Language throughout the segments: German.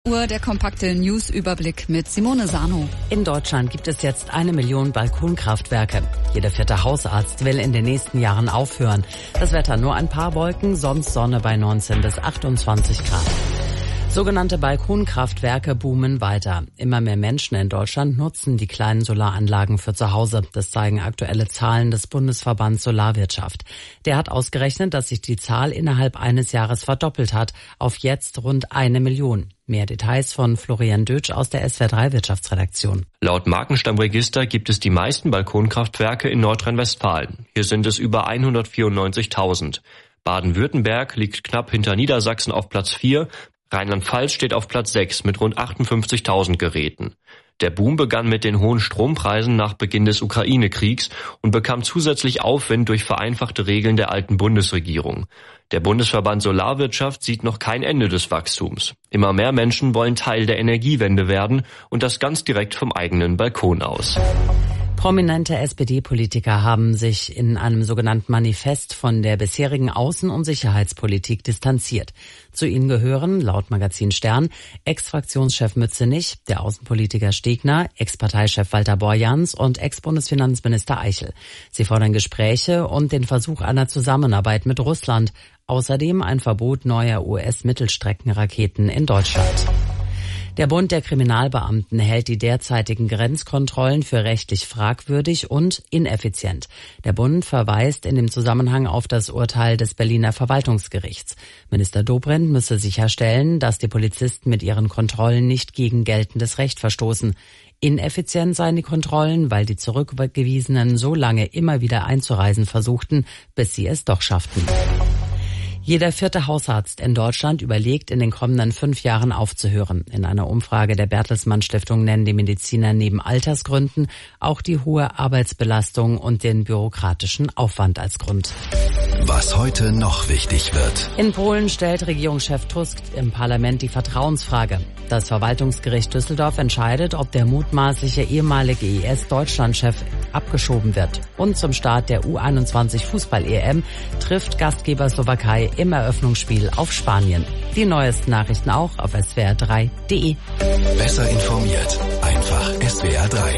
Der kompakte News-Überblick mit Simone Sano. In Deutschland gibt es jetzt 1 Million Balkonkraftwerke. Jeder 4. Hausarzt will in den nächsten Jahren aufhören. Das Wetter nur ein paar Wolken, sonst Sonne bei 19 bis 28 Grad. Sogenannte Balkonkraftwerke boomen weiter. Immer mehr Menschen in Deutschland nutzen die kleinen Solaranlagen für zu Hause. Das zeigen aktuelle Zahlen des Bundesverbands Solarwirtschaft. Der hat ausgerechnet, dass sich die Zahl innerhalb eines Jahres verdoppelt hat, auf jetzt rund 1 Million. Mehr Details von Florian Dötsch aus der SWR3 Wirtschaftsredaktion. Laut Markenstammregister gibt es die meisten Balkonkraftwerke in Nordrhein-Westfalen. Hier sind es über 194.000. Baden-Württemberg liegt knapp hinter Niedersachsen auf Platz 4. Rheinland-Pfalz steht auf Platz 6 mit rund 58.000 Geräten. Der Boom begann mit den hohen Strompreisen nach Beginn des Ukraine-Kriegs und bekam zusätzlich Aufwind durch vereinfachte Regeln der alten Bundesregierung. Der Bundesverband Solarwirtschaft sieht noch kein Ende des Wachstums. Immer mehr Menschen wollen Teil der Energiewende werden und das ganz direkt vom eigenen Balkon aus. Prominente SPD-Politiker haben sich in einem sogenannten Manifest von der bisherigen Außen- und Sicherheitspolitik distanziert. Zu ihnen gehören, laut Magazin Stern, Ex-Fraktionschef Mützenich, der Außenpolitiker Stegner, Ex-Parteichef Walter Borjans und Ex-Bundesfinanzminister Eichel. Sie fordern Gespräche und den Versuch einer Zusammenarbeit mit Russland. Außerdem ein Verbot neuer US-Mittelstreckenraketen in Deutschland. Der Bund der Kriminalbeamten hält die derzeitigen Grenzkontrollen für rechtlich fragwürdig und ineffizient. Der Bund verweist in dem Zusammenhang auf das Urteil des Berliner Verwaltungsgerichts. Minister Dobrindt müsse sicherstellen, dass die Polizisten mit ihren Kontrollen nicht gegen geltendes Recht verstoßen. Ineffizient seien die Kontrollen, weil die Zurückgewiesenen so lange immer wieder einzureisen versuchten, bis sie es doch schafften. Jeder 4. Hausarzt in Deutschland überlegt, in den kommenden 5 Jahren aufzuhören. In einer Umfrage der Bertelsmann Stiftung nennen die Mediziner neben Altersgründen auch die hohe Arbeitsbelastung und den bürokratischen Aufwand als Grund. Was heute noch wichtig wird. In Polen stellt Regierungschef Tusk im Parlament die Vertrauensfrage. Das Verwaltungsgericht Düsseldorf entscheidet, ob der mutmaßliche ehemalige IS-Deutschlandchef abgeschoben wird. Und zum Start der U21-Fußball-EM trifft Gastgeber Slowakei im Eröffnungsspiel auf Spanien. Die neuesten Nachrichten auch auf swr3.de. Besser informiert, einfach SWR3.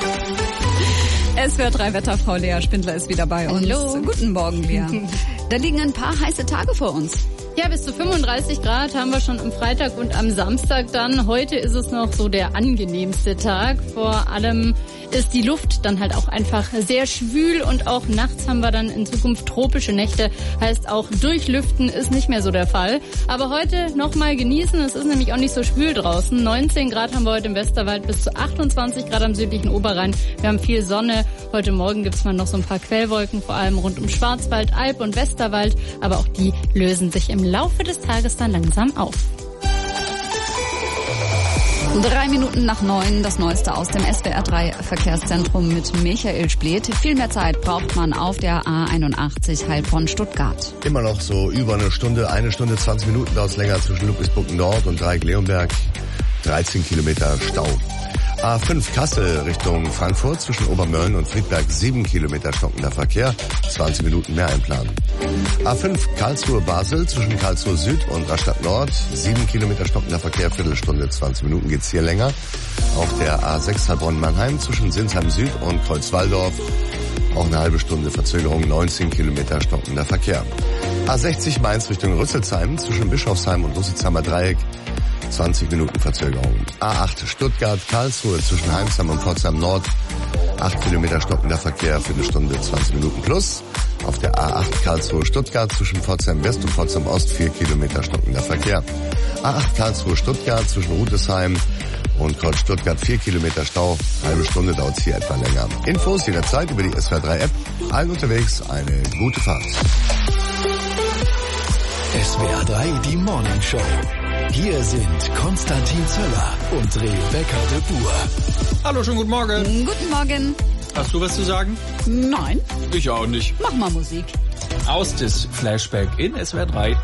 SWR3-Wetterfrau Lea Spindler ist wieder bei uns. Hallo. Guten Morgen, Lea. Da liegen ein paar heiße Tage vor uns. Ja, bis zu 35 Grad haben wir schon am Freitag und am Samstag dann. Heute ist es noch so der angenehmste Tag. Vor allem ist die Luft dann halt auch einfach sehr schwül und auch nachts haben wir dann in Zukunft tropische Nächte. Heißt auch durchlüften ist nicht mehr so der Fall. Aber heute nochmal genießen. Es ist nämlich auch nicht so schwül draußen. 19 Grad haben wir heute im Westerwald, bis zu 28 Grad am südlichen Oberrhein. Wir haben viel Sonne. Heute Morgen gibt's mal noch so ein paar Quellwolken, vor allem rund um Schwarzwald, Alb und Westerwald. Aber auch die lösen sich im Laufe des Tages dann langsam auf. 3 Minuten nach 9, das Neueste aus dem SWR3-Verkehrszentrum mit Michael Spleth. Viel mehr Zeit braucht man auf der A81 Heilbronn-Stuttgart. Immer noch so über eine Stunde 20 Minuten dauert es länger zwischen Ludwigsburg Nord und Dreieck-Leonberg. 13 Kilometer Stau. A5 Kassel Richtung Frankfurt zwischen Obermölln und Friedberg 7 Kilometer stockender Verkehr, 20 Minuten mehr einplanen. A5 Karlsruhe Basel zwischen Karlsruhe Süd und Rastatt Nord 7 Kilometer stockender Verkehr, Viertelstunde, 20 Minuten geht's hier länger. Auf der A6 Heilbronn Mannheim zwischen Sinsheim Süd und Kreuzwaldorf auch eine halbe Stunde Verzögerung, 19 Kilometer stockender Verkehr. A60 Mainz Richtung Rüsselsheim zwischen Bischofsheim und Rüsselsheimer Dreieck 20 Minuten Verzögerung. A8 Stuttgart, Karlsruhe zwischen Heimsheim und Pforzheim Nord. 8 Kilometer stockender Verkehr, Viertelstunde, 20 Minuten plus. Auf der A8 Karlsruhe Stuttgart zwischen Pforzheim West und Pforzheim Ost 4 Kilometer stockender Verkehr. A8 Karlsruhe Stuttgart zwischen Rudesheim und Kreuz Stuttgart 4 Kilometer Stau. Halbe Stunde dauert es hier etwa länger. Infos jederzeit über die SWR3 App. Allen unterwegs eine gute Fahrt. SWR3 die Morning Show. Hier sind Konstantin Zöller und Rebecca de Boer. Hallo, schönen guten Morgen. Guten Morgen. Hast du was zu sagen? Nein. Ich auch nicht. Mach mal Musik. Aus des Flashback in SWR3.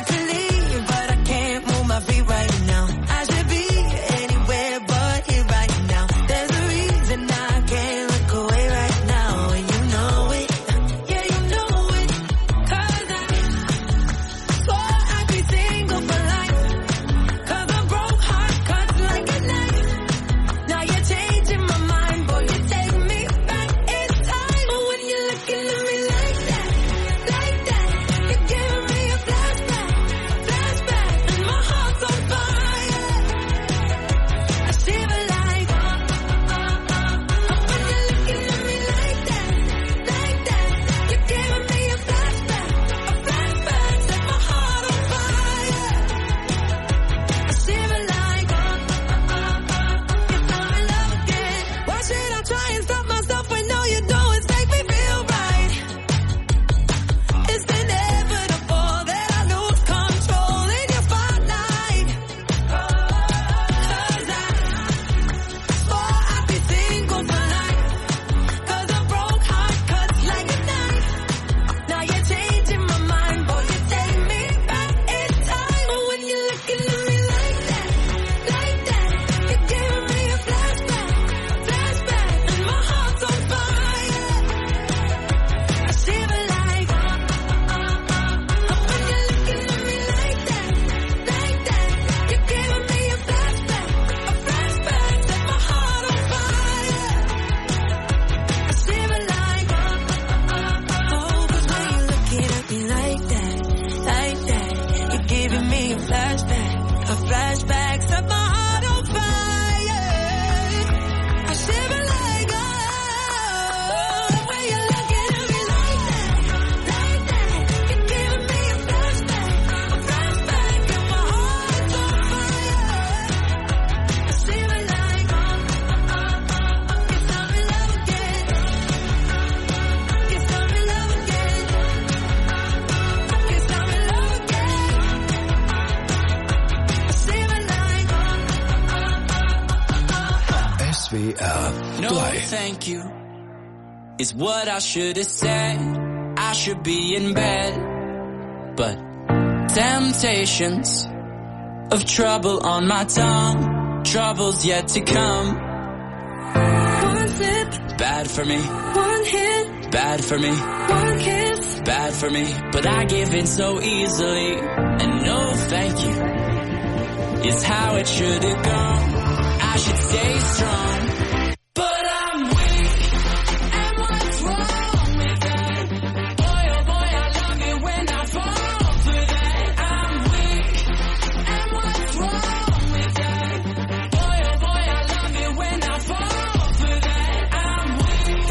Right now, I should be anywhere but here right SWR 3. No, thank you is what I should have said. I should be in bed, but temptations of trouble on my tongue, trouble's yet to come. One sip, bad for me. One hit, bad for me. One kiss, bad for me. But I give in so easily, and no thank you is how it should have gone. I should stay strong, but I'm weak, and what's wrong with that? Boy, oh boy, I love it when I fall for that. I'm weak, and what's wrong with that? Boy, oh boy, I love it when I fall for that. I'm weak.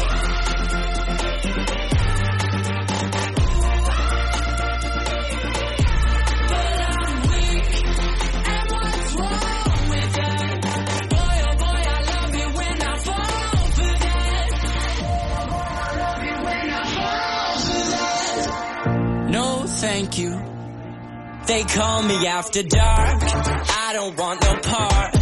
But I'm weak, and what's wrong with that? Boy, oh boy, I love it when I fall for that. Love it when I fall for that. No, thank you. They call me after dark. I don't want no part.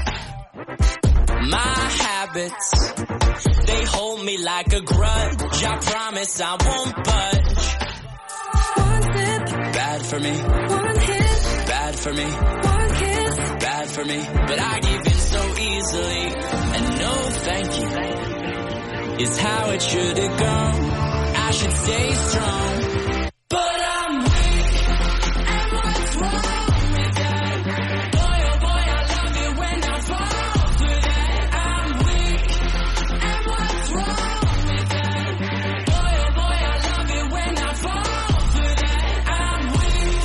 My habits, they hold me like a grudge. I promise I won't budge. one sip, Bad for me, one hit, bad for me, one kiss, bad for me. But I give in so easily, and no thank you is how it should have gone. I should stay strong, but I'm weak, and what's wrong with that? Boy, oh boy, I love it when I fall for that. I'm weak, and what's wrong with that? Boy, oh boy, I love it when I fall for that. I'm weak.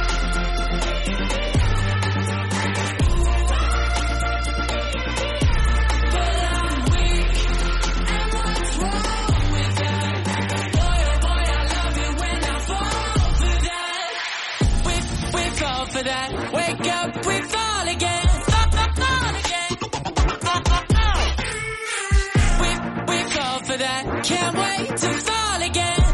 But I'm weak, and what's wrong with that? Boy, oh boy, I love it when I fall for that. We fall for that. Wake up, we fall again. Fall again. We fall for that. Can't wait to fall again.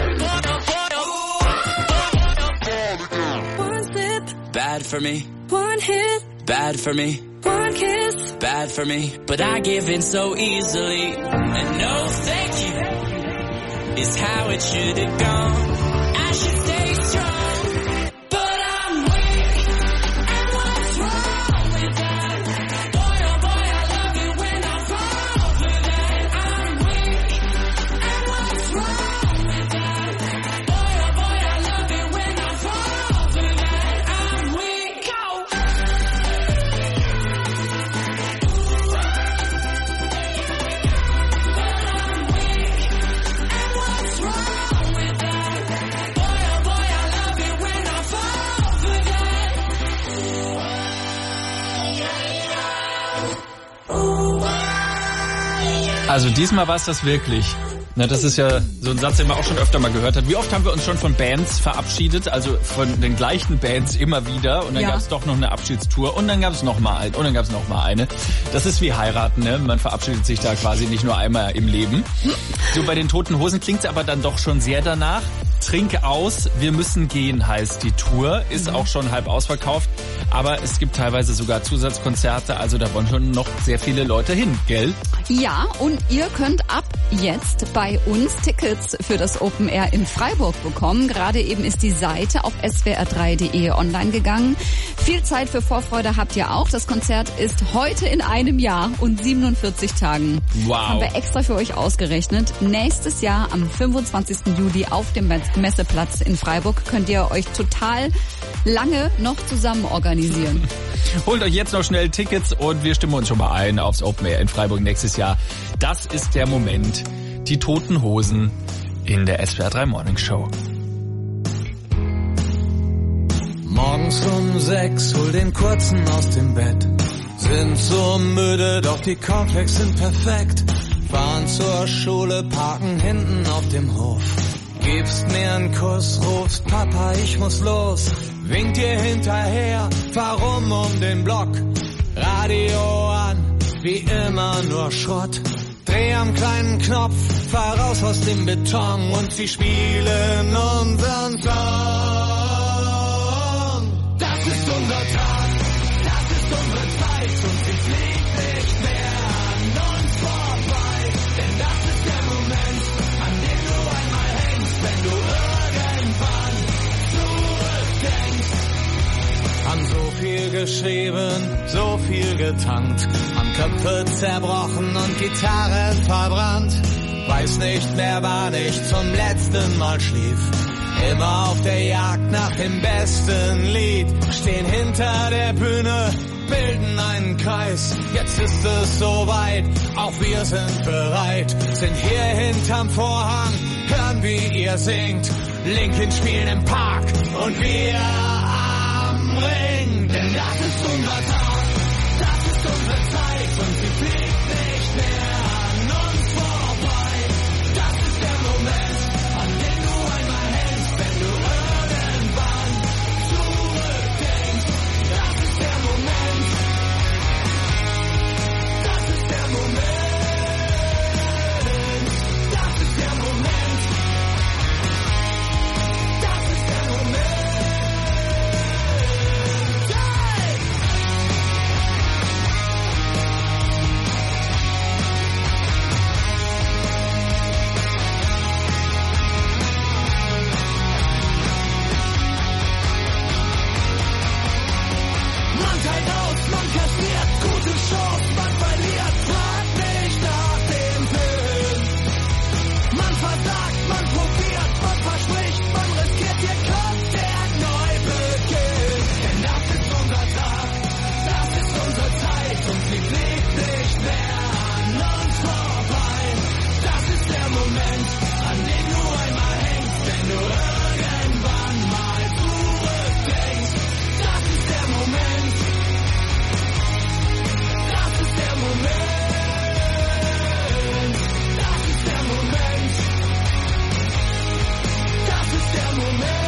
one sip, Bad for me, one hit, bad for me. one kiss, Bad for me, but I give in so easily. And no thank you is how it should have gone. I should stay strong, but I'm weak, and what's wrong with that? Boy, oh boy, I love it when I fall for that. I'm weak, and what's wrong with that? Boy, oh boy, I love it when I fall for that. I'm weak. Go! Also diesmal war es das wirklich. Na, das ist ja so ein Satz, den man auch schon öfter mal gehört hat. Wie oft haben wir uns schon von Bands verabschiedet, also von den gleichen Bands immer wieder, und dann gab es doch noch eine Abschiedstour und dann gab es noch mal eine und dann gab es noch mal eine. Das ist wie heiraten, ne? Man verabschiedet sich da quasi nicht nur einmal im Leben. So, bei den Toten Hosen klingt's aber dann doch schon sehr danach. Trink aus, wir müssen gehen heißt die Tour, ist auch schon halb ausverkauft, aber es gibt teilweise sogar Zusatzkonzerte, also da wollen schon noch sehr viele Leute hin, gell? Ja, und ihr könnt ab jetzt bei uns Tickets für das Open Air in Freiburg bekommen. Gerade eben ist die Seite auf swr3.de online gegangen. Viel Zeit für Vorfreude habt ihr auch. Das Konzert ist heute in einem Jahr und 47 Tagen. Wow. Das haben wir extra für euch ausgerechnet. Nächstes Jahr am 25. Juli auf dem Messeplatz in Freiburg könnt ihr euch total lange noch zusammen organisieren. Holt euch jetzt noch schnell Tickets und wir stimmen uns schon mal ein aufs Open Air in Freiburg nächstes Jahr. Das ist der Moment. Die Toten Hosen in der SWR3 Morning Show. Morgens um 6, hol den Kurzen aus dem Bett. Sind so müde, doch die Cornflakes sind perfekt. Fahren zur Schule, parken hinten auf dem Hof. Gibst mir einen Kuss, rufst Papa, ich muss los. Winkt dir hinterher, warum um den Block? Radio an, wie immer nur Schrott. Dreh am kleinen Knopf, fahr raus aus dem Beton und sie spielen unseren Song. Das ist unser Tag, das ist unsere Zeit und sie fliegt nicht mehr an uns. geschrieben, so viel getankt, haben Köpfe zerbrochen und Gitarren verbrannt. Weiß nicht mehr, wann ich zum letzten Mal schlief. Immer auf der Jagd nach dem besten Lied. Stehen hinter der Bühne, bilden einen Kreis. Jetzt ist es soweit, auch wir sind bereit. Sind hier hinterm Vorhang, hören wie ihr singt. Linkin spielen im Park und wir am Ring. Denn das ist unser Tag, das ist unsere Zeit und sie fliegt nicht mehr an uns vorbei. Das ist der Moment, an den du einmal hängst, wenn du irgendwann zurückdenkst. Das ist der Moment, das ist der Moment, das ist der Moment, das ist der Moment. Man teilt aus, man kassiert gute Shows, man verliert, fragt nicht nach dem Film. Man versagt, man probiert, man verspricht, man riskiert, hier kommt der Neubeginn. Denn das ist unser Tag, das ist unsere Zeit und sie fliegt nicht mehr an uns vorbei. Das ist der Moment, an dem du einmal hängst, wenn du irgendwann mal zurückdenkst. Das ist der Moment, das ist der Moment, das ist der Moment, das ist der Moment.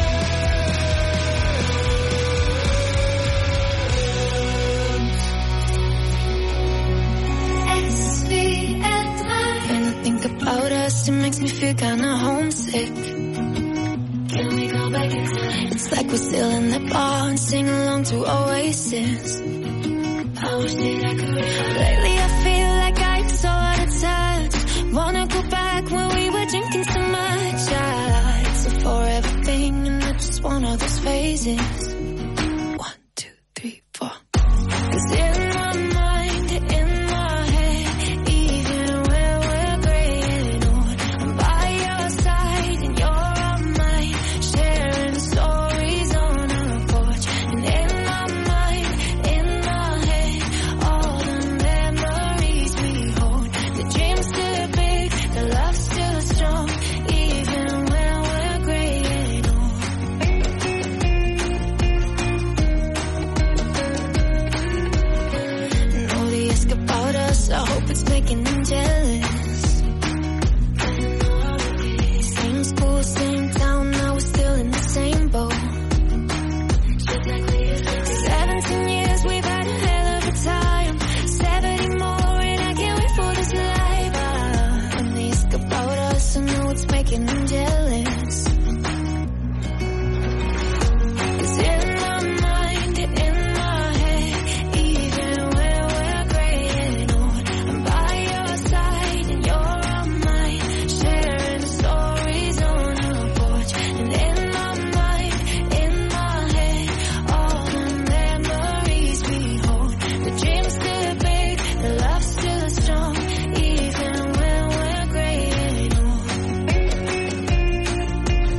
When I think about us, it makes me feel kinda homesick. Can we go back in time? It's like we're still in the bar and sing along to Oasis. I wish that I could. Lately I feel like I'm so out of touch. Wanna go back when we were drinking so much. It's a forever thing and it's just one of those phases. 1, 2, 3, 4. 'Cause in my mind, in my head, even when we're graying old, I'm by your side and you're on mine, sharing stories on our porch. And in my mind, in my head, all the memories we hold. The dream's still big, the love's still strong, even when we're graying old. And all they ask about us, I hope it's making them jealous. Same school, same town, now we're still in the same boat. 17 years, we've had a hell of a time. 70 more, and I can't wait for this life. When they ask about us, I know it's making them jealous. 'Cause in my mind, in my head, even when we're graying old, I'm by your side and you're on mine, sharing stories on our porch. And in my mind, in my head, all the memories we hold. The dream's still big, the love's still strong, even when we're graying old.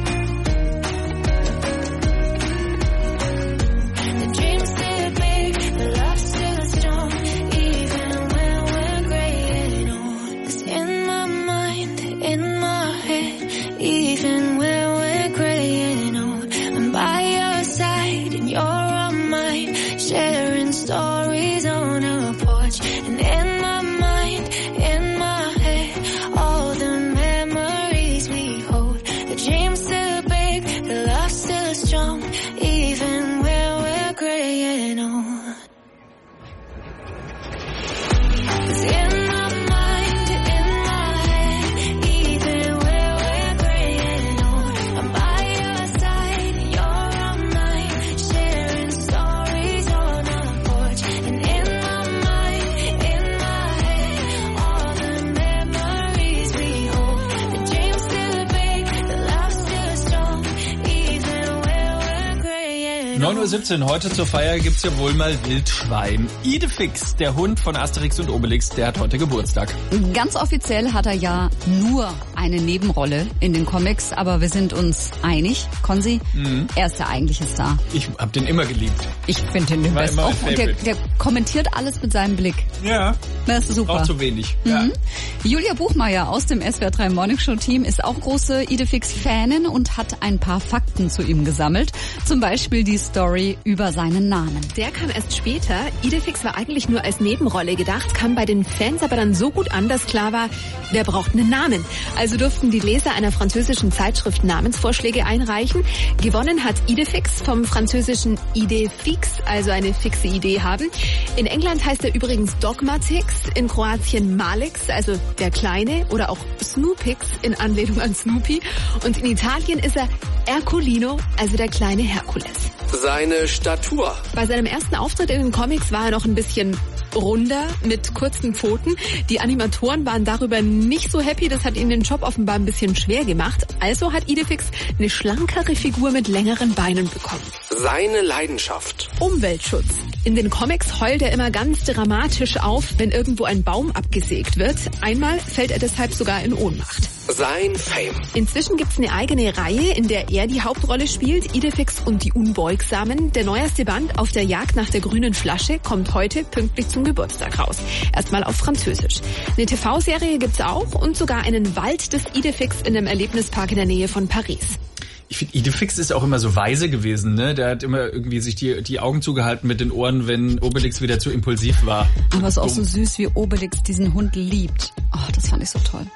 9:17 Uhr, heute zur Feier gibt's ja wohl mal Wildschwein. Idefix, der Hund von Asterix und Obelix, der hat heute Geburtstag. Ganz offiziell hat er ja nur eine Nebenrolle in den Comics, aber wir sind uns einig, Konzi, er ist der eigentliche Star. Ich hab den immer geliebt. Ich finde den best auch. Der kommentiert alles mit seinem Blick. Ja. Das ist super. Braucht zu wenig. Ja. Julia Buchmeier aus dem SWR 3 Morning Show Team ist auch große Idefix-Fanin und hat ein paar Fakten zu ihm gesammelt. Zum Beispiel die Story über seinen Namen. Der kam erst später. Idefix war eigentlich nur als Nebenrolle gedacht, kam bei den Fans aber dann so gut an, dass klar war, der braucht einen Namen. Also durften die Leser einer französischen Zeitschrift Namensvorschläge einreichen. Gewonnen hat Idefix vom französischen Idée fixe, also eine fixe Idee haben. In England heißt er übrigens Dogmatix, in Kroatien Malix, also der Kleine, oder auch Snoopix in Anlehnung an Snoopy. Und in Italien ist er Ercolino, also der kleine Herkules. Seine Statur. Bei seinem ersten Auftritt in den Comics war er noch ein bisschen runder mit kurzen Pfoten. Die Animatoren waren darüber nicht so happy, das hat ihnen den Job offenbar ein bisschen schwer gemacht. Also hat Idefix eine schlankere Figur mit längeren Beinen bekommen. Seine Leidenschaft. Umweltschutz. In den Comics heult er immer ganz dramatisch auf, wenn irgendwo ein Baum abgesägt wird. Einmal fällt er deshalb sogar in Ohnmacht. Sein Fame. Inzwischen gibt's eine eigene Reihe, in der er die Hauptrolle spielt, Idefix und die Unbeugsamen. Der neueste Band Auf der Jagd nach der grünen Flasche kommt heute pünktlich zum Geburtstag raus. Erstmal auf Französisch. Eine TV-Serie gibt's auch und sogar einen Wald des Idefix in einem Erlebnispark in der Nähe von Paris. Ich finde, Idefix ist auch immer so weise gewesen, ne? Der hat immer irgendwie sich die Augen zugehalten mit den Ohren, wenn Obelix wieder zu impulsiv war. Aber es ist auch so süß, wie Obelix diesen Hund liebt. Oh, das fand ich so toll.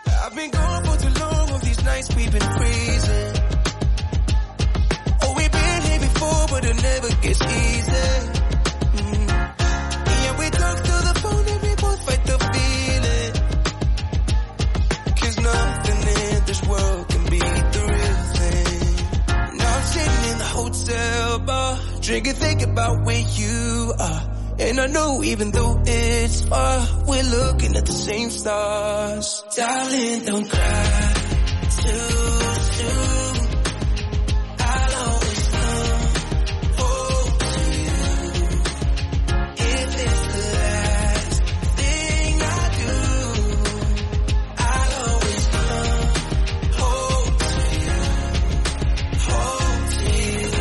Drink and think about where you are. And I know even though it's far, we're looking at the same stars. Darling, don't cry too soon. I'll always come home to you. If it's the last thing I do, I'll always come home to you. Home to you.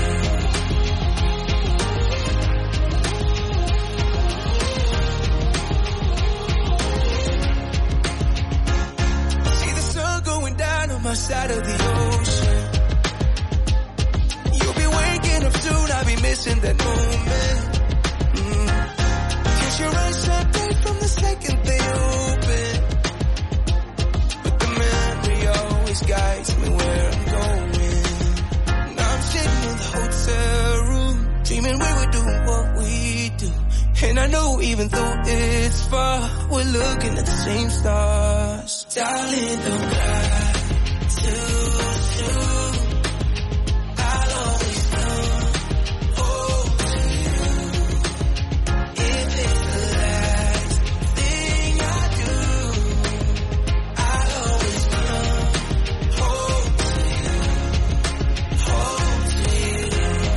My side of the ocean. You'll be waking up soon, I'll be missing that moment. Cause your eyes shine bright from the second they open. But the memory always guides me where I'm going. Now I'm sitting in the hotel room, dreaming we were doing what we do. And I know even though it's far, we're looking at the same stars. Darling, don't cry too soon. I'll always come home to you. If it's the last thing I do, I'll always come home to you. Home to you.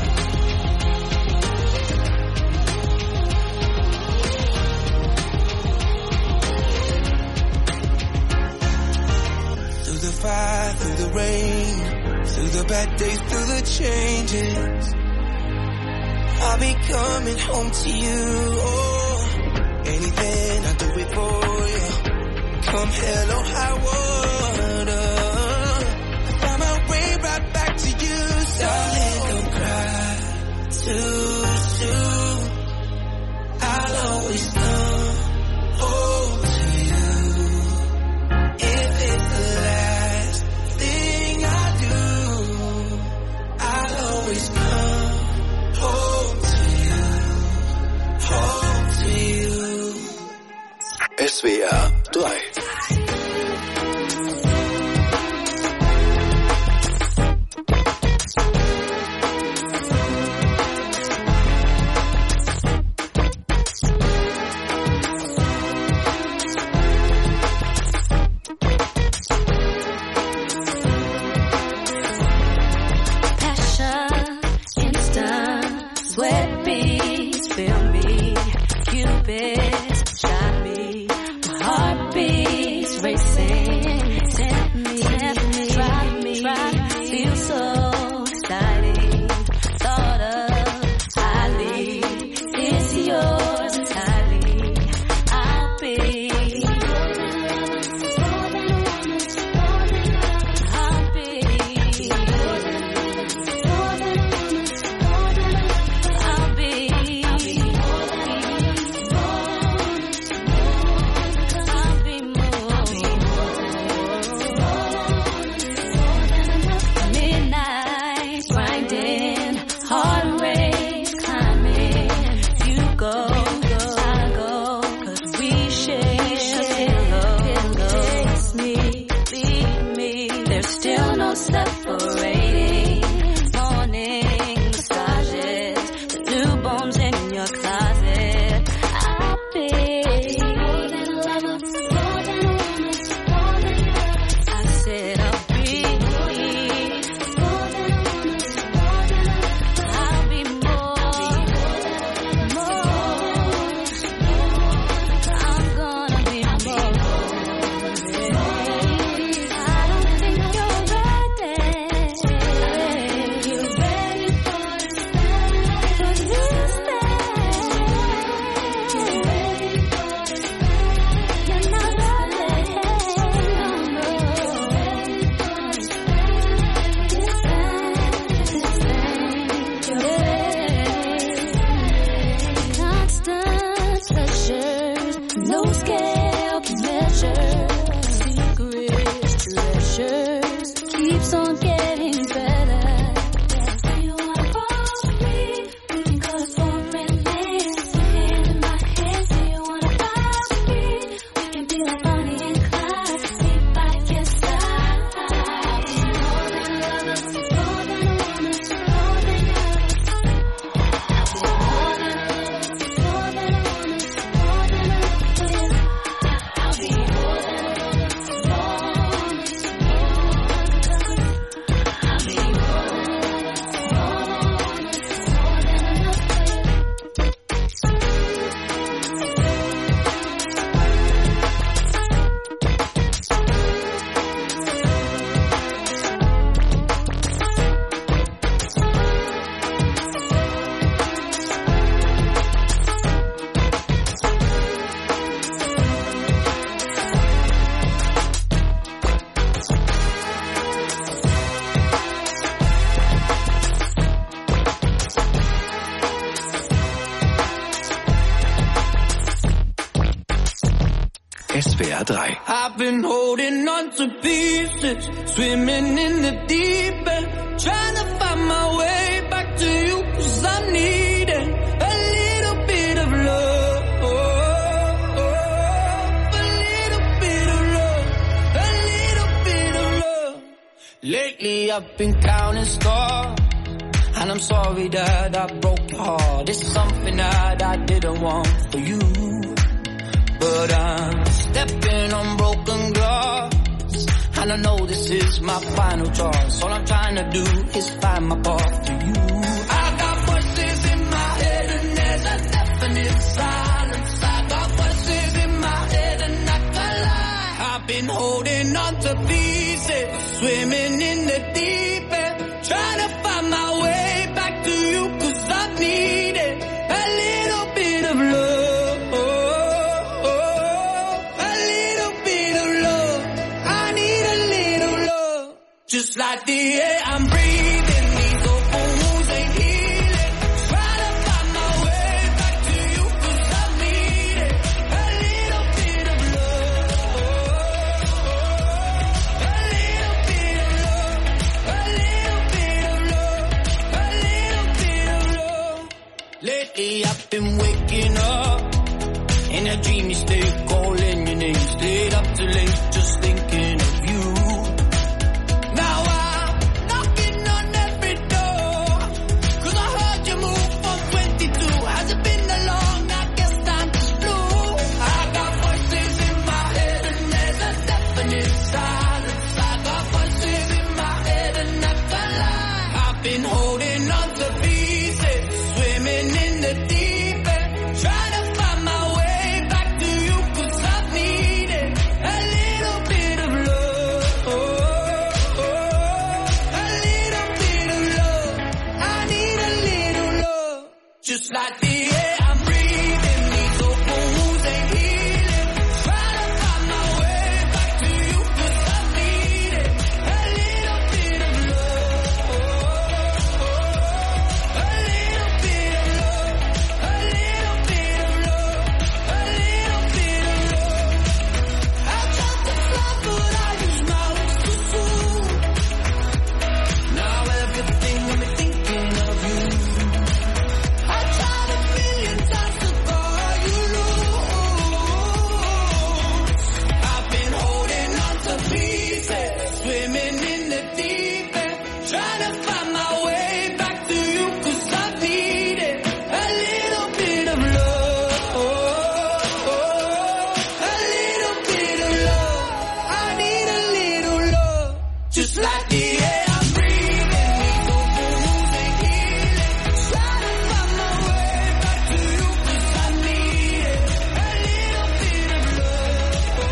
Through the fire, through the rain, through the bad days, through the changes, I'll be coming home to you. Oh, anything I do it for you. Come hell or high water, I find my way right back to you. So darling, don't cry too soon. I'll always come home to you. If it's the last thing I do, I'll always come home to you. Home to you. SWR 3 racing. Tempt me, drive me, feel so exciting. Thought of highly, it's yours entirely. I'll be. Separating morning massages, the newborns in your closet. I'll be more than a lover, more than a woman, more than a lover. I said I'll be more than a woman, more than a lover. I'll be more. I'm gonna be more. I don't think you're keeps on getting better. You wanna follow me? We can go to foreign lands. Your hand in my hand. Do you wanna follow me? We can be like Bonnie and Clyde. Sit by your side. More than a lover, more than a woman, more than a lover. More than a lover, more than a woman, more than a lover. I'll be more than a lover, more. SWR 3. I've been holding on to pieces, swimming in the deep end, trying to find my way back to you, 'cause I'm needing a little bit of love, a little bit of love, a little bit of love. Lately I've been counting stars, and I'm sorry that I broke your heart. It's something that I didn't want for you, but I'm stepping on broken glass, and I know this is my final choice. All I'm trying to do is find my path to you. I got voices in my head and there's a definite silence. I got voices in my head and I can't lie. I've been holding on to pieces, swimming in the deep end, trying to find my way back to you, 'cause I needed a little bit of love. Just like the air I'm breathing, these open wounds ain't healing. Try to find my way back to you, 'cause I need it. A little bit of love, a little bit of love, a little bit of love, a little bit of love. Lately I've been waking up in a dreamy state, calling your name, stayed up too late, just thinking of you. Now I'm knocking on like the air I'm breathing. Losing healing, trying to find my way back to you 'cause I need it. A little bit of love, a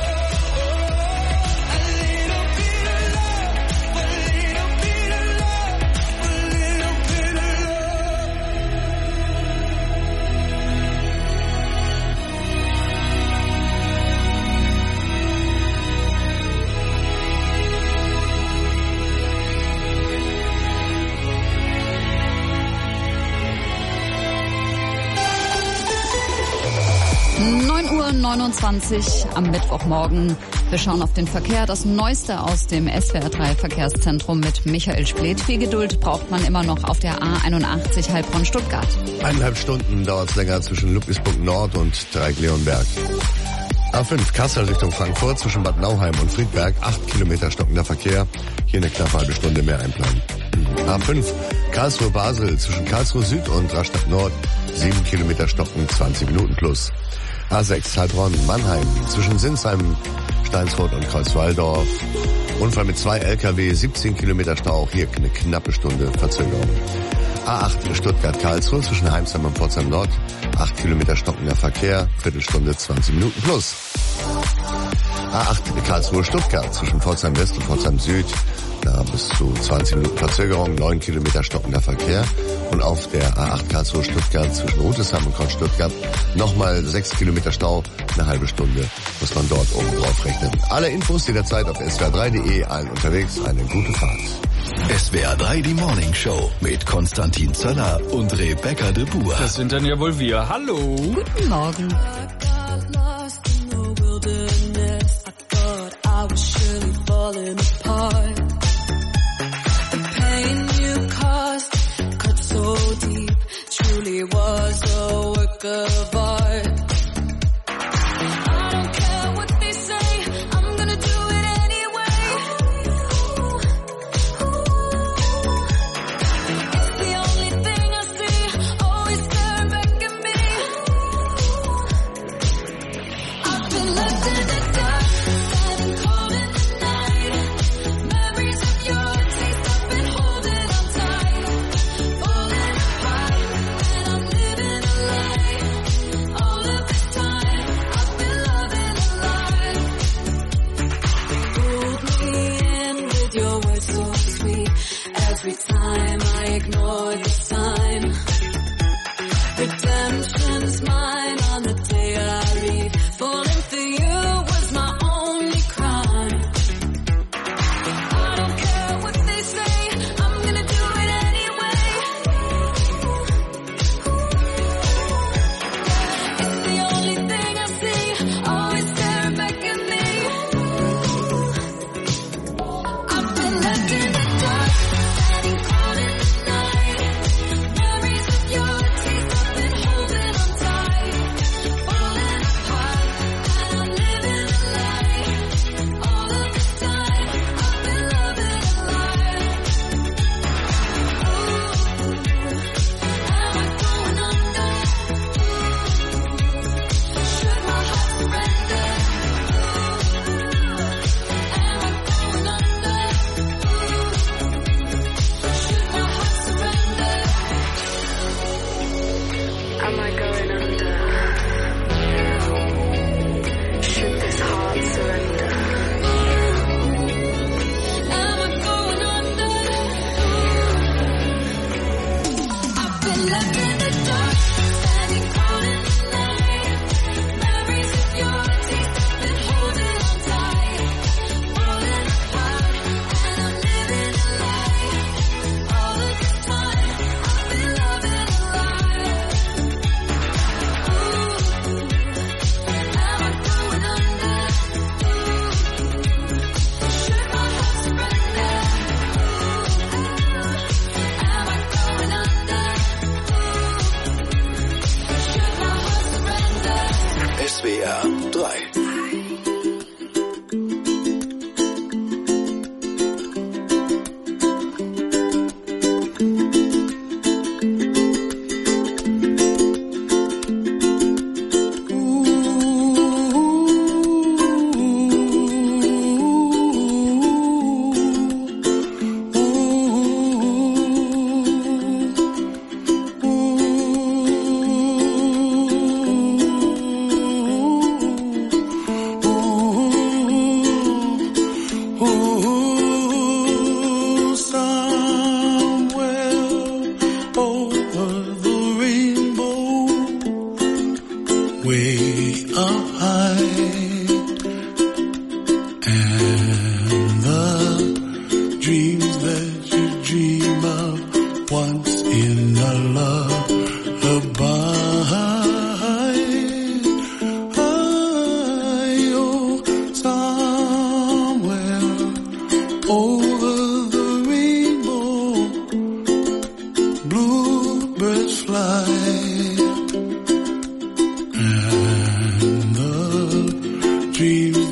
little bit of love, a little bit of love, a little bit of love. 9:29 Uhr am Mittwochmorgen. Wir schauen auf den Verkehr. Das Neueste aus dem SWR 3 Verkehrszentrum mit Michael Spleth. Viel Geduld braucht man immer noch auf der A81 Heilbronn-Stuttgart. 1,5 Stunden dauert es länger zwischen Ludwigsburg Nord und Dreieck-Leonberg. A5 Kassel Richtung Frankfurt zwischen Bad Nauheim und Friedberg. 8 Kilometer stockender Verkehr. Hier eine knappe halbe Stunde mehr einplanen. A5 Karlsruhe-Basel zwischen Karlsruhe Süd und Rastatt Nord. 7 Kilometer stocken, 20 Minuten plus. A6 Heilbronn-Mannheim zwischen Sinsheim, Steinsrod und Kreuzwaldorf. Unfall mit 2 LKW, 17 Kilometer Stau, auch hier eine knappe Stunde Verzögerung. A8 Stuttgart-Karlsruhe zwischen Heimsheim und Pforzheim Nord. 8 Kilometer stockender Verkehr, Viertelstunde, 20 Minuten plus. A8 Karlsruhe-Stuttgart zwischen Pforzheim West und Pforzheim Süd. Da bis zu 20 Minuten Verzögerung, 9 Kilometer stockender Verkehr. Und auf der A8 Karlsruhe-Stuttgart zwischen Rudesheim und Kreuz-Stuttgart nochmal 6 Kilometer Stau, eine halbe Stunde muss man dort oben drauf rechnen. Alle Infos jederzeit auf swr3.de, allen unterwegs, eine gute Fahrt. SWR 3, die Morning Show mit Konstantin Zöller und Rebecca de Boer. Das sind dann ja wohl wir. Hallo. Guten Morgen. Was a work of art. I don't care what they say, I'm gonna do it anyway. It's the only thing I see, always staring back at me. I've been left in the dark, I've been cold in the night.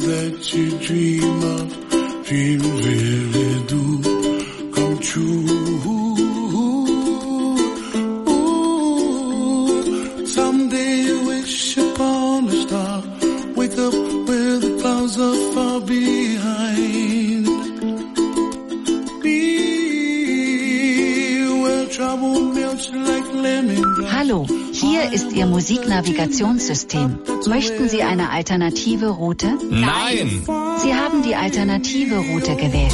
that you dream of, dreams really do come true. Someday you wish upon a star, wake up where the clouds are far behind. Be where trouble melts like lemon. Hallo, hier ist Ihr Musiknavigationssystem. Möchten Sie eine alternative Route? Nein! Sie haben die alternative Route gewählt.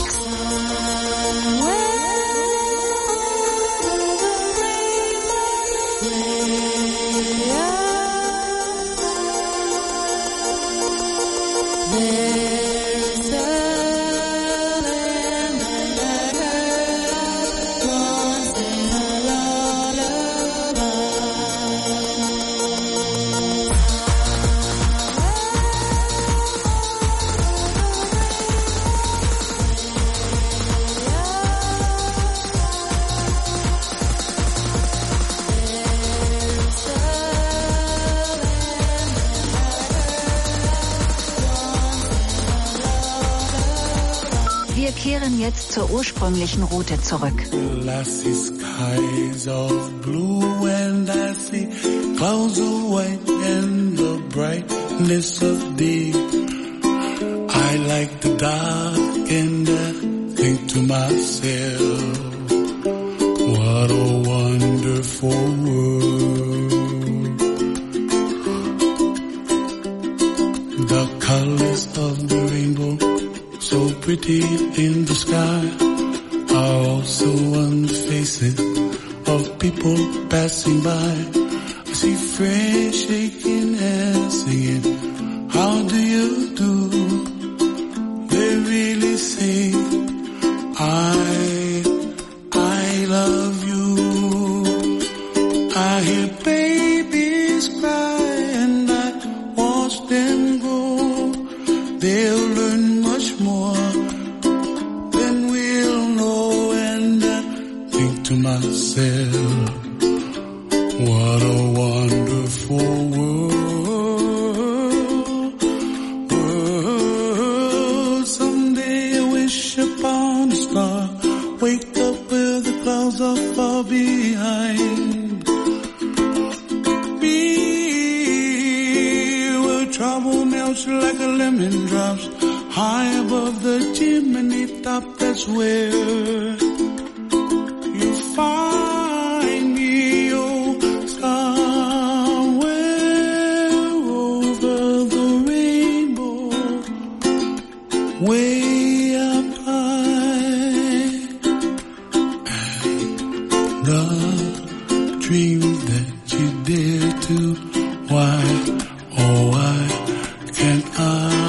Wir kehren jetzt zur ursprünglichen Route zurück. Glassy skies of blue and I see clouds of white and the brightness of day. I like the dark and I think to myself, what a wonderful world. The colors of the rainbow, so pretty in the sky, are also on the faces of people passing by. I see friends shaking hands singing, how do you do? They really say, I love you. I hear babies cry and I watch them grow. They'll learn much more than we'll know, and I think to myself, what a wonderful world. Someday I wish upon a star, wake up where the clouds are far behind. Be where trouble melts like a lemon drops, high above the chimney top, that's where you find me, oh, somewhere over the rainbow, way up high. And the dreams that you dare to, why, oh why can't I?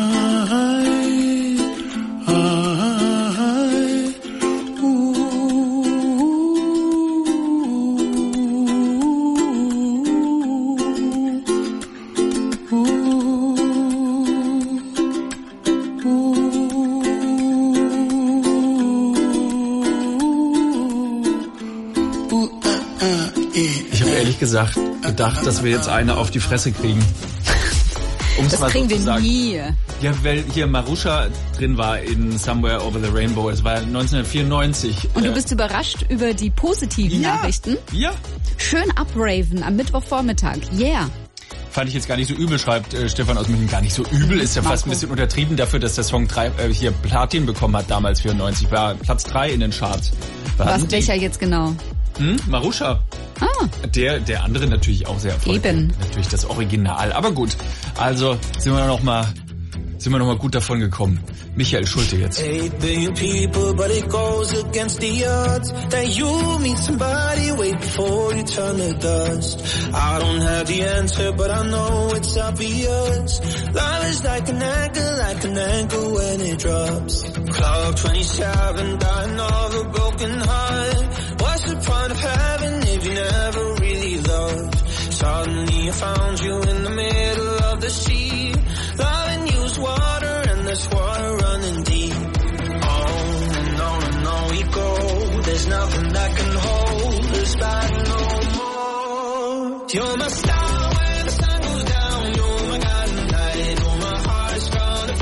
Gedacht, dass wir jetzt eine auf die Fresse kriegen. Das kriegen wir nie. Ja, weil hier Marusha drin war in Somewhere Over the Rainbow. Es war 1994. Und du bist überrascht über die positiven Nachrichten? Ja. Schön abraven am Mittwochvormittag. Yeah. Fand ich jetzt gar nicht so übel, schreibt Stefan aus München. Gar nicht so übel, ist ja fast ein bisschen untertrieben dafür, dass der Song hier Platin bekommen hat damals, 94. War Platz 3 in den Charts. Was, welcher jetzt genau? Marusha. Der andere natürlich auch sehr erfolgreich. Eben. Natürlich das Original. Aber gut, also sind wir noch mal gut davon gekommen. Michael Schulte jetzt. 8 billion people, but it goes against the odds that you meet somebody way before you turn to dust. I don't have the answer, but I know it's obvious. Love is like an anchor when it drops. Clock 27, dying of a broken heart. What's the point of having if you never really loved? Suddenly I found you in the middle of the sea. Loving you's water and there's water running deep. On we go. There's nothing that can hold us back no more. You're my star when the sun goes down. You're my guiding light. You're my heart's gonna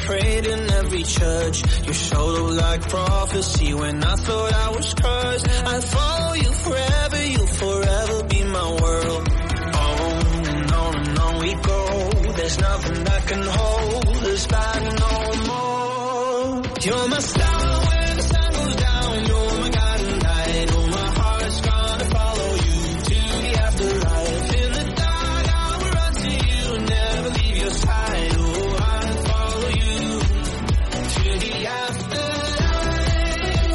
prayed in every church. You showed up like prophecy when I thought I was cursed. I follow you forever, you forever be my world. On we go. There's nothing that can hold us back no more. You're my star when the sun goes down. You're my guiding light. Oh, my heart's gonna follow you to the afterlife. In the dark, I will run to you and never leave your side. Oh, I'll follow you to the afterlife.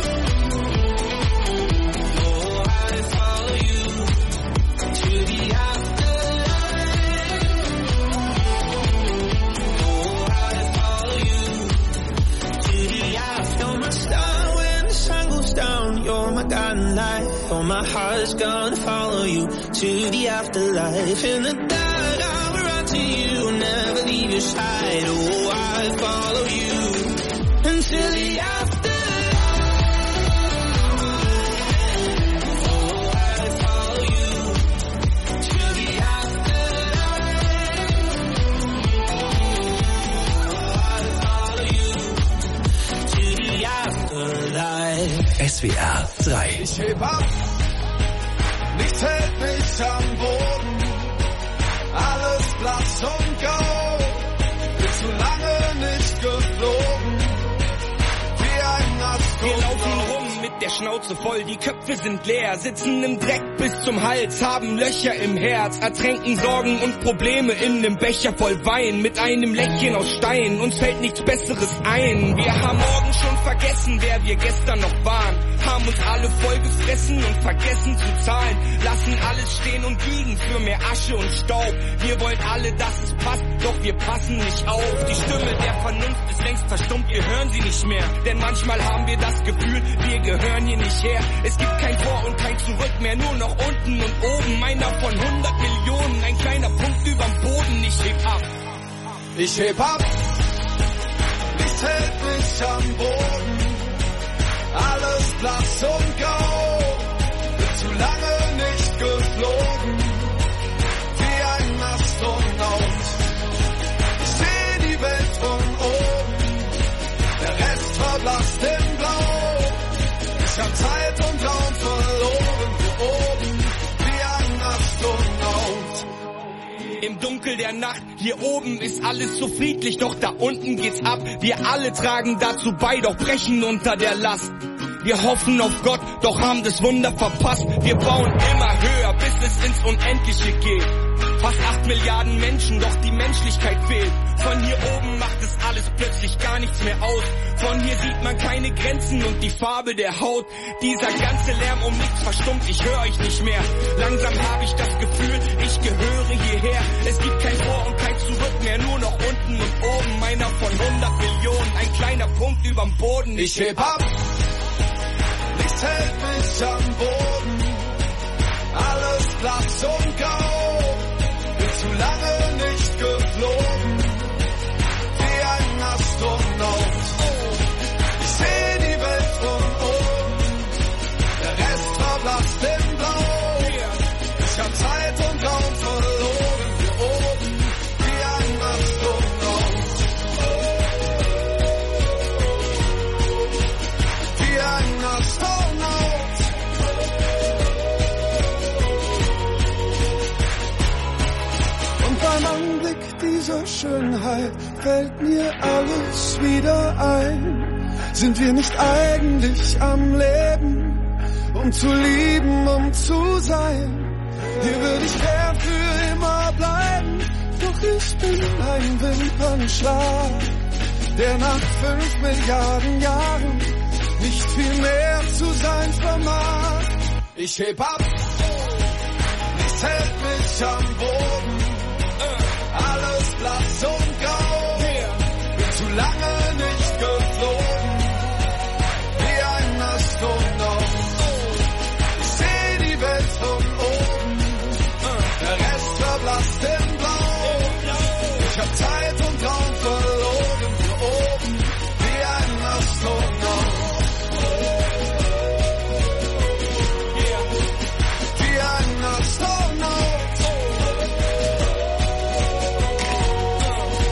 Oh, I'll follow you to the afterlife. Oh, I'll follow you to the afterlife. You're my star when the sun goes down. You're my guiding light. Oh, my heart's gonna follow you to the afterlife. In the dark, I will run to you, never leave your side. Oh, I'll follow you until the afterlife. Oh, I'll follow you to the afterlife. Oh, I'll follow you to the afterlife. SWR 3. Ich heb ab, nichts hält mich am Boden, alles blass und grau, bin zu lange nicht geflogen, wie ein Astronaut. Wir laufen rum mit der Schnauze voll, die Köpfe sind leer, sitzen im Dreck bis zum Hals, haben Löcher im Herz, ertränken Sorgen und Probleme in nem Becher voll Wein, mit einem Lächeln aus Stein, uns fällt nichts Besseres ein. Wir haben morgen schon vergessen, wer wir gestern noch waren, haben uns alle voll gefressen und vergessen zu zahlen, lassen alles stehen und liegen für mehr Asche und Staub. Wir wollen alle, dass es passt, doch wir passen nicht auf. Die Stimme der Vernunft ist längst verstummt, wir hören sie nicht mehr, denn manchmal haben wir das Gefühl, wir gehören hier nicht her. Es gibt kein Vor und kein Zurück mehr, nur noch unten und oben. Einer von 100 Millionen, ein kleiner Punkt überm Boden. Ich heb ab. Ich heb ab, nichts hält mich am Boden, alles blass und grau, bin zu lange nicht geflogen, wie ein Astronaut. Ich seh die Welt von oben, der Rest verblasst in Blau. Ich hab Zeit und Raum verloren, hier oben, wie ein Astronaut. Im Dunkel der Nacht, hier oben ist alles so friedlich, doch da unten geht's ab. Wir alle tragen dazu bei, doch brechen unter der Last. Wir hoffen auf Gott, doch haben das Wunder verpasst. Wir bauen immer höher, bis es ins Unendliche geht. Fast 8 Milliarden Menschen, doch die Menschlichkeit fehlt. Von hier oben macht es alles plötzlich gar nichts mehr aus. Von hier sieht man keine Grenzen und die Farbe der Haut. Dieser ganze Lärm um nichts verstummt, ich höre euch nicht mehr. Langsam habe ich das Gefühl, ich gehöre hierher. Es gibt kein Vor und kein Zurück mehr, nur noch unten und oben. Einer von 100 Millionen, ein kleiner Punkt überm Boden. Ich heb ab, nichts hält mich am Boden, alles blass und grau, bin zu lange nicht geflogen, wie ein Astronaut. Ich seh die Welt von oben, der Rest verblasst in Blau. Ich hab Zeit und Raum verloren, hier oben, wie ein Astronaut. Wie ein Astronaut. Und beim Anblick dieser Schönheit fällt mir alles wieder ein. Sind wir nicht eigentlich am Leben, um zu lieben, um zu sein? Hier würde ich gern für immer bleiben, doch ich bin ein Wimpernschlag, der nach 5 Milliarden Jahren nicht viel mehr zu sein vermag. Ich heb ab, nichts hält mich am Boden, alles blass und grau, bin zu lange nicht geflogen, wie ein Astronaut. Ich seh die Welt von oben, der Rest verblasst in Blau. Ich hab Zeit und Raum verloren, hier oben, wie ein Astronaut. Wie ein Astronaut.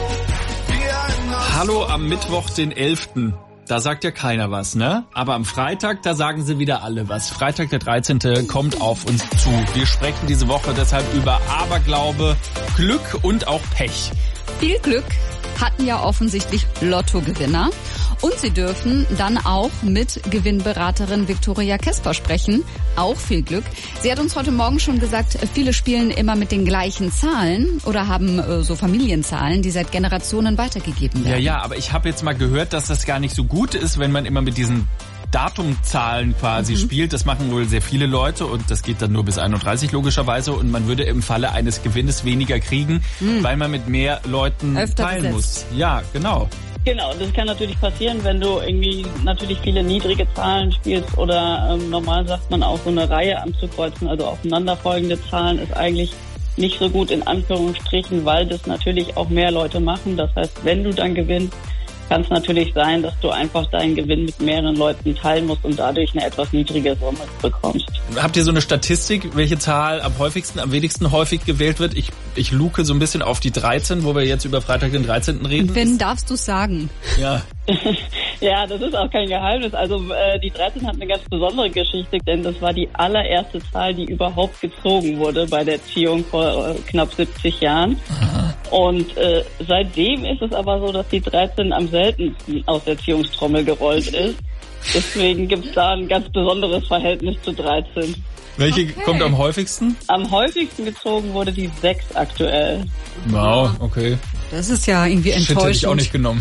Hallo am Mittwoch, den 11. Da sagt ja keiner was, ne? Aber am Freitag, da sagen sie wieder alle was. Freitag, der 13. kommt auf uns zu. Wir sprechen diese Woche deshalb über Aberglaube, Glück und auch Pech. Viel Glück hatten ja offensichtlich Lottogewinner. Und sie dürfen dann auch mit Gewinnberaterin Viktoria Kesper sprechen. Auch viel Glück. Sie hat uns heute Morgen schon gesagt, viele spielen immer mit den gleichen Zahlen oder haben so Familienzahlen, die seit Generationen weitergegeben werden. Ja, aber ich habe jetzt mal gehört, dass das gar nicht so gut ist, wenn man immer mit diesen Datumzahlen quasi spielt. Das machen wohl sehr viele Leute und das geht dann nur bis 31 logischerweise und man würde im Falle eines Gewinnes weniger kriegen, weil man mit mehr Leuten teilen muss. Ja, genau. Genau, das kann natürlich passieren, wenn du irgendwie natürlich viele niedrige Zahlen spielst oder normal sagt man auch so eine Reihe anzukreuzen, also aufeinanderfolgende Zahlen ist eigentlich nicht so gut in Anführungsstrichen, weil das natürlich auch mehr Leute machen. Das heißt, wenn du dann gewinnst, kann es natürlich sein, dass du einfach deinen Gewinn mit mehreren Leuten teilen musst und dadurch eine etwas niedrigere Summe bekommst. Habt ihr so eine Statistik, welche Zahl am häufigsten, am wenigsten häufig gewählt wird? Ich luke so ein bisschen auf die 13, wo wir jetzt über Freitag den 13. reden. Wenn darfst du sagen. Ja. Ja, das ist auch kein Geheimnis. Also die 13 hat eine ganz besondere Geschichte, denn das war die allererste Zahl, die überhaupt gezogen wurde bei der Ziehung vor knapp 70 Jahren. Aha. Und seitdem ist es aber so, dass die 13 am seltensten aus der Ziehungstrommel gerollt ist. Deswegen gibt es da ein ganz besonderes Verhältnis zu 13. Welche kommt am häufigsten? Am häufigsten gezogen wurde die 6 aktuell. Wow, okay. Das ist ja irgendwie enttäuschend. Hätte ich auch nicht genommen.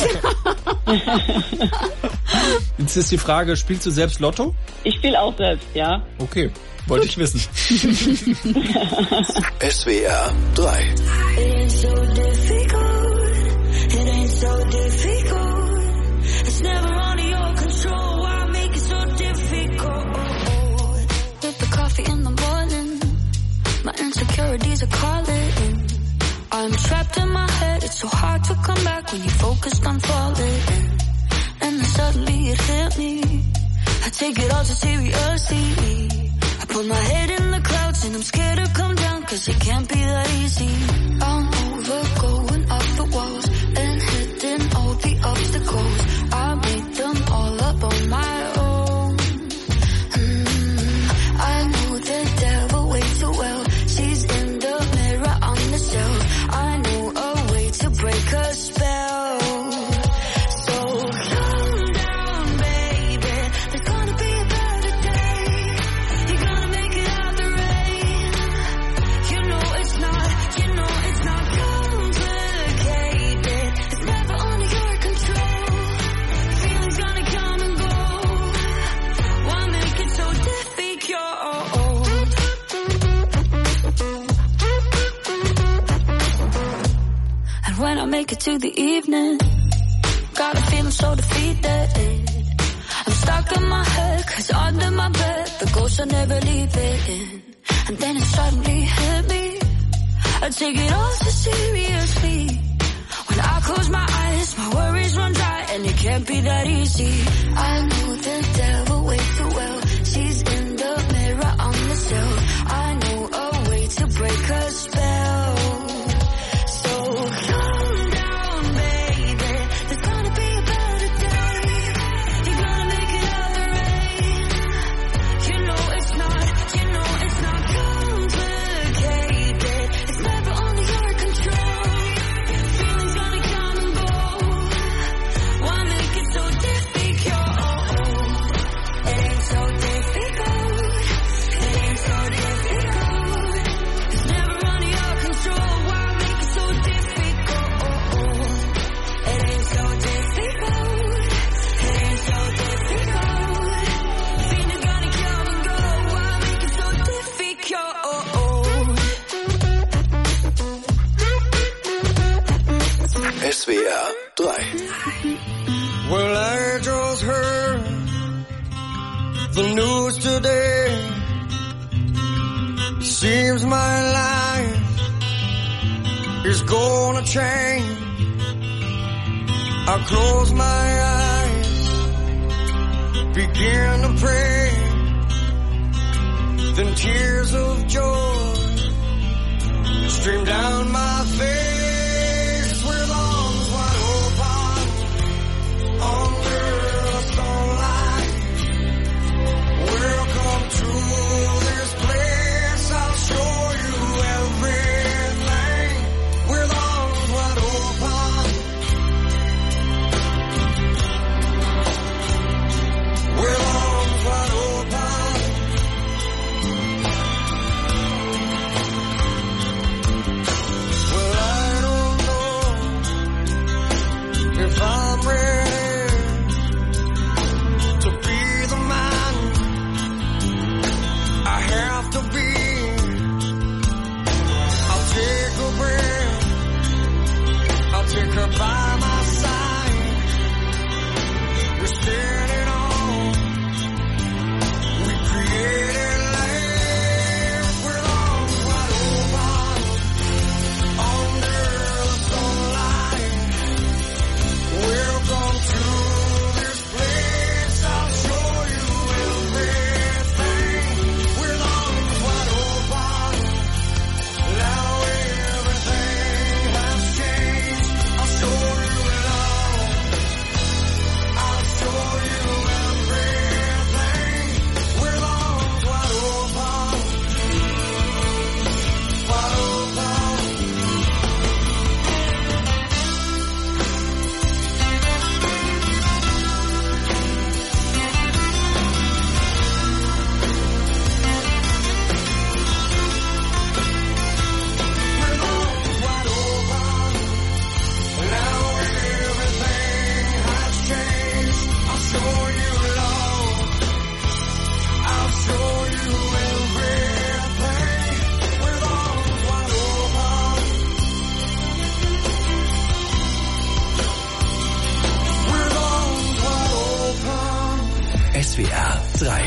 Jetzt ist die Frage, spielst du selbst Lotto? Ich spiele auch selbst, ja. Okay, wollte ich wissen. SWR 3. Coffee in the morning, my insecurities are calling. I'm trapped in my head, it's so hard to come back when you're focused on falling. And then suddenly it hit me, I take it all too seriously. I put my head in the clouds and I'm scared to come down, cause it can't be that easy. I'm over going off the walls and hitting all the obstacles. I made them all up on my own. I know the devil way too well. She's in the mirror on the shelf. I know a way to break her spell. So calm down, baby. There's gonna be a better day. You're gonna make it out the rain. You know it's not complicated. It's never under your control. Feelings gonna come and go. Why make it so difficult? And when I make it to the evening, got a feeling so defeated. I'm stuck in my head, cause under my bed the ghosts are never leaving. And then it suddenly hit me, I take it all so seriously. When I close my eyes, my worries run dry, and it can't be that easy. I know the devil way too well. She's in the mirror on the shelf. I know a way to break her spell. So calm down, baby. There's gonna be a better day. You're gonna make it out the rain. You know it's not complicated. It's never under your control. Feelings gonna come and go. Why make it so difficult? It ain't so difficult. It ain't so difficult. It's never under your control. Why make it so difficult? It ain't so difficult. It ain't so difficult. Feelings gonna come and go. Why make it so difficult? SWR 3. Well, I just heard the news today. Seems my life is gonna change. I close my eyes, begin to pray. Then tears of joy stream down my face with arms wide open. if I'm ready to be the man I have to be. I'll take a breath, I'll take her by my side. We're standing on, we created life with arms wide open under the sunlight. Welcome to this place, I'll show you everything with arms wide open. Now everything has changed. I'll show you love. I'll show you everything with arms wide open. Wide open. Now everything has changed. I'll show you love. I'll show you everything with arms wide open. With arms wide open. SWR 3.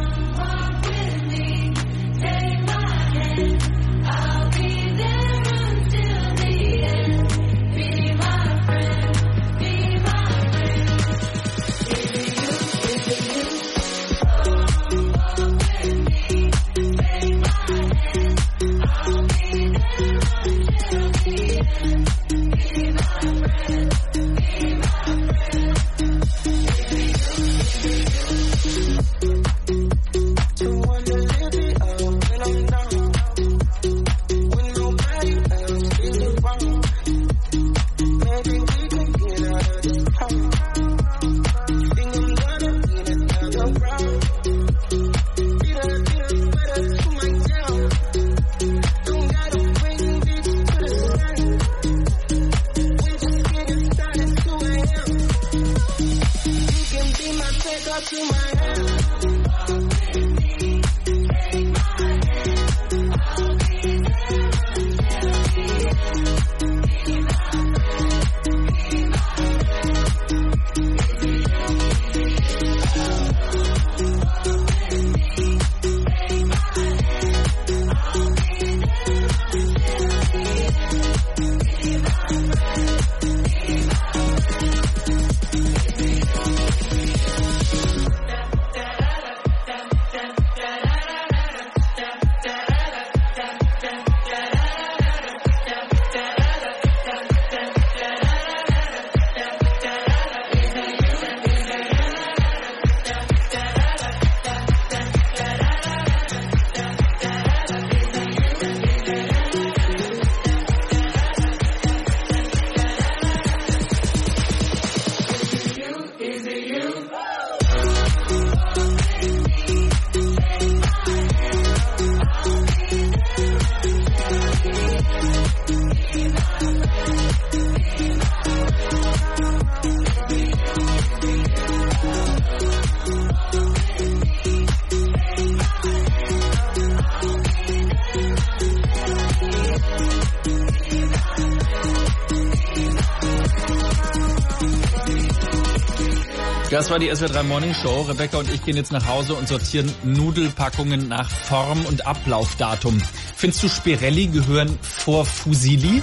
Das war die SWR3 Morning Show. Rebecca und ich gehen jetzt nach Hause und sortieren Nudelpackungen nach Form und Ablaufdatum. Findest du, Spirelli gehören vor Fusilli?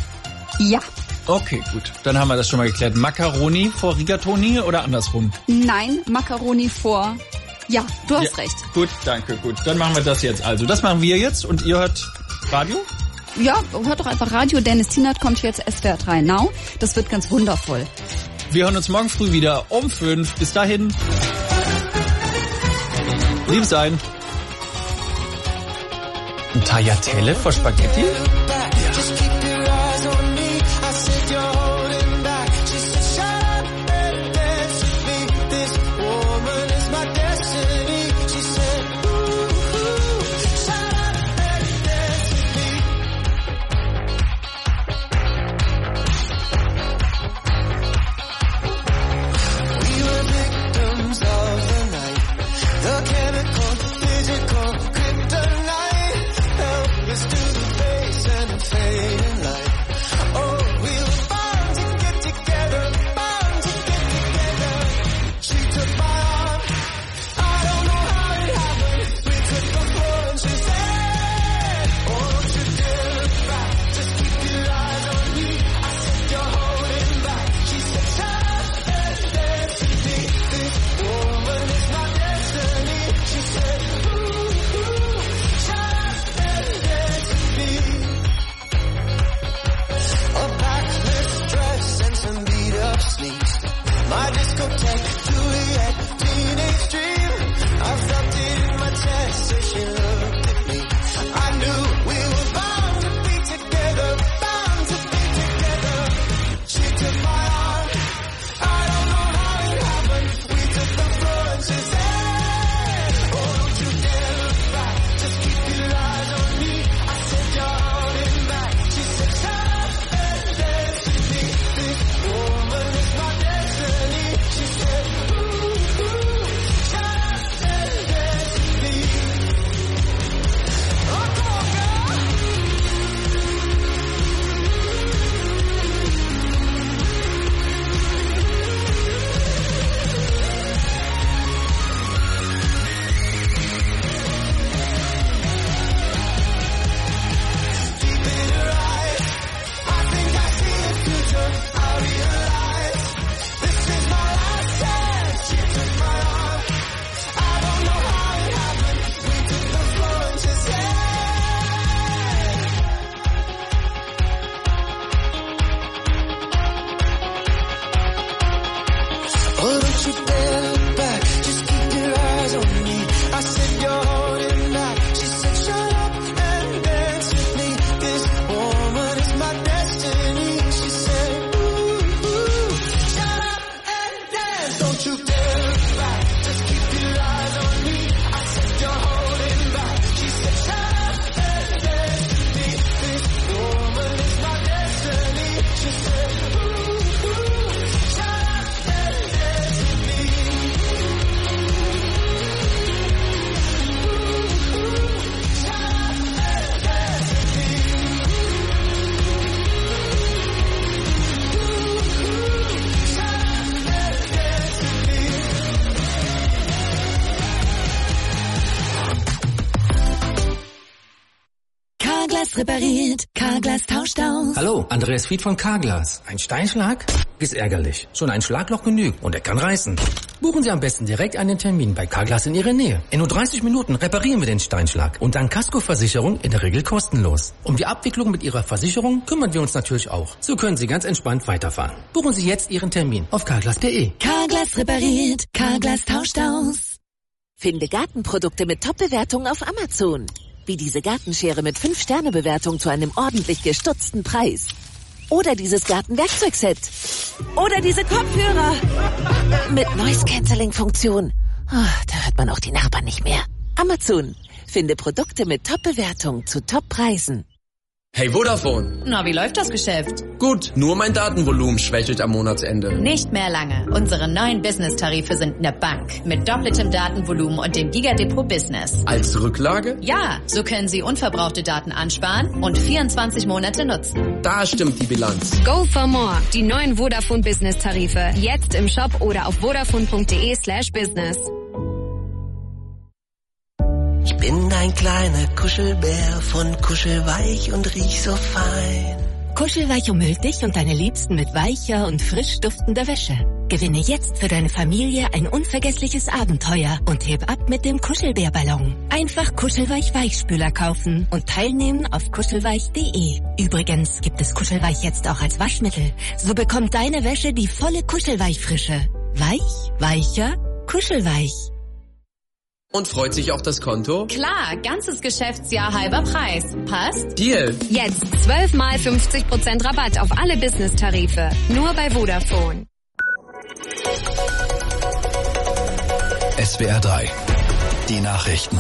Ja. Okay, gut. Dann haben wir das schon mal geklärt. Macaroni vor Rigatoni oder andersrum? Nein, Macaroni vor... Ja, du hast recht. Gut, danke, gut. Dann machen wir das jetzt also. Das machen wir jetzt und ihr hört Radio? Ja, hört doch einfach Radio. Dennis Tienert kommt jetzt SWR3 Now. Das wird ganz wundervoll. Wir hören uns morgen früh wieder um 5. Bis dahin. Lieb sein. Ein Tagliatelle vor Spaghetti? sneaks. My discotheque, Juliet, teenage dream. I felt it in my chest, so she looked at me. I knew we were bound to be together, bound to be together. She took my arm, I don't know how it happened. We took the floor and she said, oh, don't you dare look back, just keep your eyes on me. I said, you're holding back. She said, shut up and dance with me. This woman is my destiny. She said, ooh, ooh, shut up and dance with me. Oh, come on, girl. Deep in her eyes, I think I see the future. I realize this is my last chance. She took my arm. I don't know how it happened. We took the floor and she said, oh, don't you dare look back. Just keep your eyes on me. I said, you're holding back. She said, shut up and dance with me. This woman is my destiny. She said, ooh, ooh, shut up and dance. Don't you dare look back. Just keep your eyes on me. I said, you're holding back. She said, shut up and dance with me. This woman is my destiny. She said, ooh, ooh, shut up and dance with me. Carglass repariert, Carglass tauscht aus. Hallo, Andreas Fied von Carglass. Ein Steinschlag? Ist ärgerlich. Schon ein Schlagloch genügt und er kann reißen. Buchen Sie am besten direkt einen Termin bei Carglass in Ihrer Nähe. In nur 30 Minuten reparieren wir den Steinschlag und dank Kaskoversicherung in der Regel kostenlos. Um die Abwicklung mit Ihrer Versicherung kümmern wir uns natürlich auch. So können Sie ganz entspannt weiterfahren. Buchen Sie jetzt Ihren Termin auf carglass.de. Carglass repariert, Carglass tauscht aus. Finde Gartenprodukte mit Top-Bewertungen auf Amazon. Wie diese Gartenschere mit 5-Sterne-Bewertung zu einem ordentlich gestutzten Preis. Oder dieses Gartenwerkzeugset. Oder diese Kopfhörer. Mit Noise-Canceling-Funktion. Oh, da hört man auch die Nachbarn nicht mehr. Amazon. Finde Produkte mit Top-Bewertung zu Top-Preisen. Hey Vodafone. Na, wie läuft das Geschäft? Gut, nur mein Datenvolumen schwächelt am Monatsende. Nicht mehr lange. Unsere neuen Business-Tarife sind eine Bank. Mit doppeltem Datenvolumen und dem Gigadepot Business. Als Rücklage? Ja, so können Sie unverbrauchte Daten ansparen und 24 Monate nutzen. Da stimmt die Bilanz. Go for more. Die neuen Vodafone Business-Tarife. Jetzt im Shop oder auf vodafone.de/business. Ich bin dein kleiner Kuschelbär, von Kuschelweich und riech so fein. Kuschelweich umhüllt dich und deine Liebsten mit weicher und frisch duftender Wäsche. Gewinne jetzt für deine Familie ein unvergessliches Abenteuer und heb ab mit dem Kuschelbärballon. Einfach Kuschelweich Weichspüler kaufen und teilnehmen auf kuschelweich.de. Übrigens gibt es Kuschelweich jetzt auch als Waschmittel. So bekommt deine Wäsche die volle Kuschelweich-Frische. Weich, weicher, kuschelweich. Und freut sich auch das Konto? Klar, ganzes Geschäftsjahr halber Preis. Passt? Deal. Jetzt 12 mal 50% Rabatt auf alle Business-Tarife. Nur bei Vodafone. SWR 3. Die Nachrichten.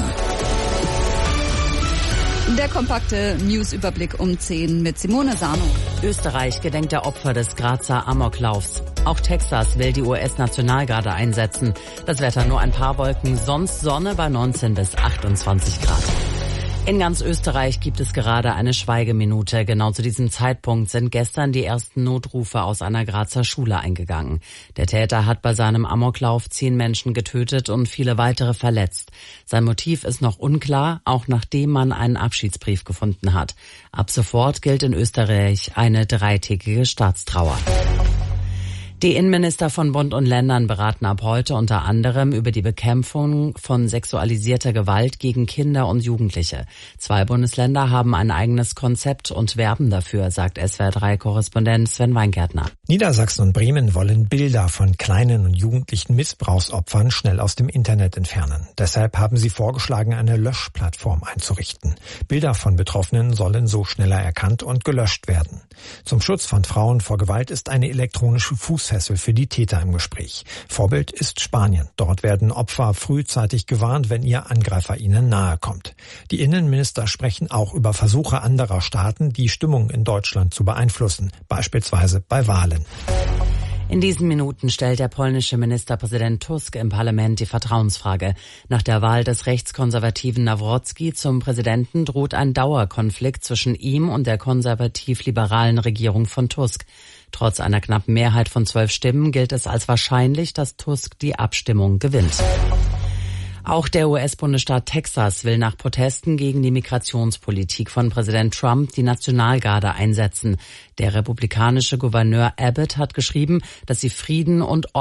Der kompakte Newsüberblick um 10 mit Simone Sano. Österreich gedenkt der Opfer des Grazer Amoklaufs. Auch Texas will die US-Nationalgarde einsetzen. Das Wetter nur ein paar Wolken, sonst Sonne bei 19 bis 28 Grad. In ganz Österreich gibt es gerade eine Schweigeminute. Genau zu diesem Zeitpunkt sind gestern die ersten Notrufe aus einer Grazer Schule eingegangen. Der Täter hat bei seinem Amoklauf 10 Menschen getötet und viele weitere verletzt. Sein Motiv ist noch unklar, auch nachdem man einen Abschiedsbrief gefunden hat. Ab sofort gilt in Österreich eine 3-tägige Staatstrauer. Die Innenminister von Bund und Ländern beraten ab heute unter anderem über die Bekämpfung von sexualisierter Gewalt gegen Kinder und Jugendliche. 2 Bundesländer haben ein eigenes Konzept und werben dafür, sagt SWR3-Korrespondent Sven Weingärtner. Niedersachsen und Bremen wollen Bilder von kleinen und jugendlichen Missbrauchsopfern schnell aus dem Internet entfernen. Deshalb haben sie vorgeschlagen, eine Löschplattform einzurichten. Bilder von Betroffenen sollen so schneller erkannt und gelöscht werden. Zum Schutz von Frauen vor Gewalt ist eine elektronische Fußfessel für die Täter im Gespräch. Vorbild ist Spanien. Dort werden Opfer frühzeitig gewarnt, wenn ihr Angreifer ihnen nahe kommt. Die Innenminister sprechen auch über Versuche anderer Staaten, die Stimmung in Deutschland zu beeinflussen, beispielsweise bei Wahlen. In diesen Minuten stellt der polnische Ministerpräsident Tusk im Parlament die Vertrauensfrage. Nach der Wahl des rechtskonservativen Nawrocki zum Präsidenten droht ein Dauerkonflikt zwischen ihm und der konservativ-liberalen Regierung von Tusk. Trotz einer knappen Mehrheit von 12 Stimmen gilt es als wahrscheinlich, dass Tusk die Abstimmung gewinnt. Auch der US-Bundesstaat Texas will nach Protesten gegen die Migrationspolitik von Präsident Trump die Nationalgarde einsetzen. Der republikanische Gouverneur Abbott hat geschrieben, dass sie Frieden und